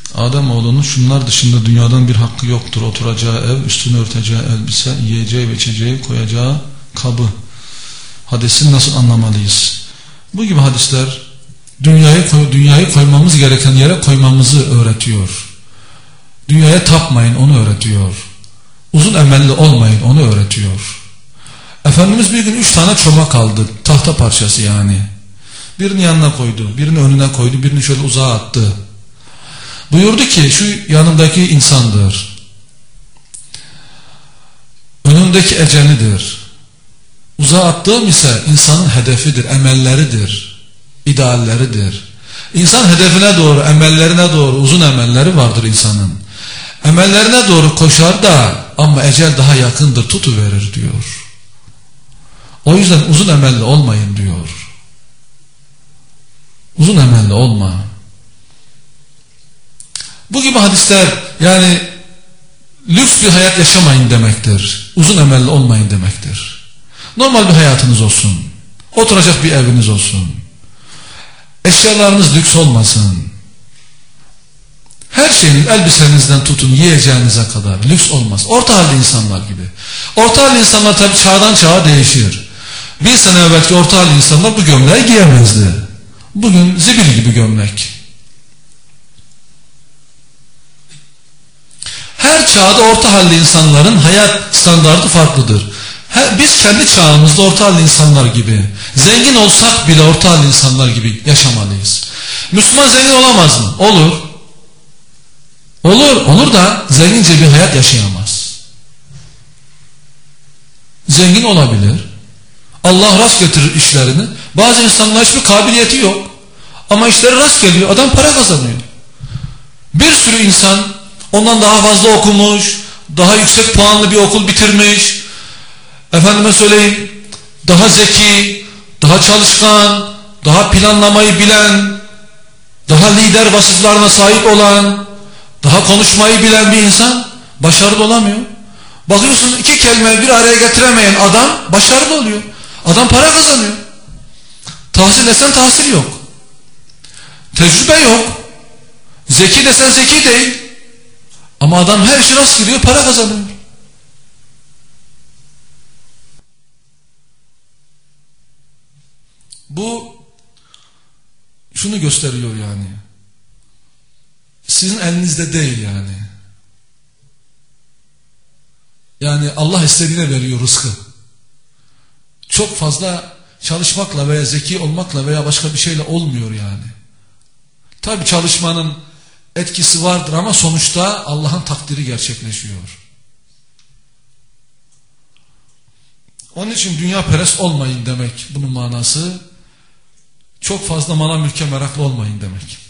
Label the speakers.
Speaker 1: Ademoğlunun şunlar dışında dünyadan bir hakkı yoktur. Oturacağı ev, üstünü örteceği elbise, yiyeceği ve içeceği koyacağı kabı. Hadisini nasıl anlamalıyız? Bu gibi hadisler dünyayı koymamız gereken yere koymamızı öğretiyor. Dünyaya tapmayın, onu öğretiyor. Uzun emelli olmayın, onu öğretiyor. Efendimiz bir gün 3 tane çomak aldı, tahta parçası yani. Birini yanına koydu, birini önüne koydu, birini şöyle uzağa attı. Buyurdu ki şu yanındaki insandır. Önündeki ecelidir. Uzağa attığım ise insanın hedefidir, emelleridir, idealleridir. İnsan hedefine doğru, emellerine doğru, uzun emelleri vardır insanın. Emellerine doğru koşar da ama ecel daha yakındır, tutuverir diyor. O yüzden uzun emelli olmayın diyor. Uzun emelli olma. Bu gibi hadisler yani lüks bir hayat yaşamayın demektir. Uzun emelli olmayın demektir. Normal bir hayatınız olsun. Oturacak bir eviniz olsun. Eşyalarınız lüks olmasın. Her şeyiniz, elbisenizden tutun yiyeceğinize kadar lüks olmaz. Orta halli insanlar gibi. Orta halli insanlar tabi çağdan çağa değişir. Bir sene evvelki orta halli insanlar bu gömleği giyemezdi. Bugün zibil gibi gömlek. Her çağda orta halli insanların hayat standartı farklıdır. Biz kendi çağımızda orta halli insanlar gibi, zengin olsak bile orta halli insanlar gibi yaşamalıyız. Müslüman zengin olamaz mı? Olur. Olur da zengince bir hayat yaşayamaz. Zengin olabilir. Allah rast getirir işlerini. Bazı insanlar hiçbir kabiliyeti yok. Ama işleri rast geliyor. Adam para kazanıyor. Bir sürü insan ondan daha fazla okumuş, daha yüksek puanlı bir okul bitirmiş, efendime söyleyeyim, daha zeki, daha çalışkan, daha planlamayı bilen, daha lider vasıflarına sahip olan, daha konuşmayı bilen bir insan başarılı olamıyor. Bakıyorsun iki kelime bir araya getiremeyen adam başarılı oluyor. Adam para kazanıyor. Tahsil desen tahsil yok. Tecrübe yok. Zeki desen zeki değil. Ama adam her işi rast gidiyor, para kazanıyor. Bu şunu gösteriyor yani. Sizin elinizde değil yani. Yani Allah istediğine veriyor rızkı. Çok fazla çalışmakla veya zeki olmakla veya başka bir şeyle olmuyor yani. Tabi çalışmanın etkisi vardır ama sonuçta Allah'ın takdiri gerçekleşiyor. Onun için dünya perest olmayın demek bunun manası. Çok fazla mala mülke meraklı olmayın demek.